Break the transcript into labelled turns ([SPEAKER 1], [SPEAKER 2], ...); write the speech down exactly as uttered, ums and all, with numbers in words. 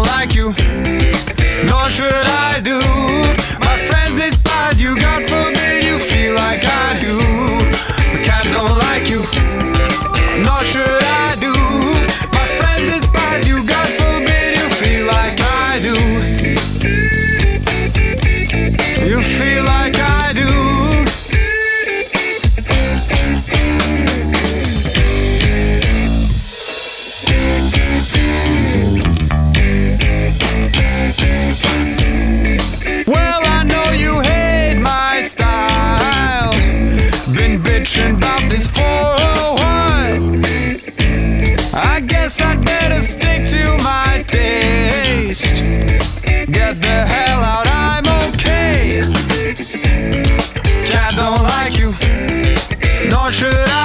[SPEAKER 1] like you, nor should I do. My friends despise you, God forbid you feel like I do. The cat don't like you, nor should I do. My friends despise you, God forbid you feel like I do. You feel like I do. Well, I know you hate my style. Been bitching about this for a while. I guess I'd better stick to my taste. Get the hell out, I'm okay. Cat don't like you, nor should I.